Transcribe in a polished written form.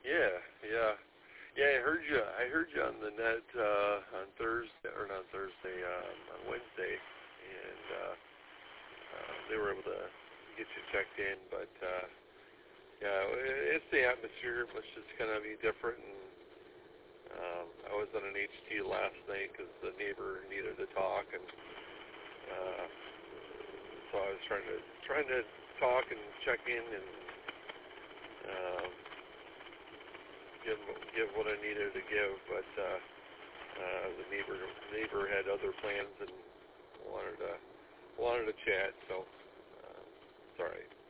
Yeah, yeah, yeah. I heard you on the net on Thursday, or not Thursday, on Wednesday, and they were able to get you checked in. But yeah, it's the atmosphere. Must just kind of be different. And I was on an HT last night because the neighbor needed to talk, and so I was trying to talk and check in and um, give what I needed to give, but the neighbor had other plans and wanted to chat, so it's all right.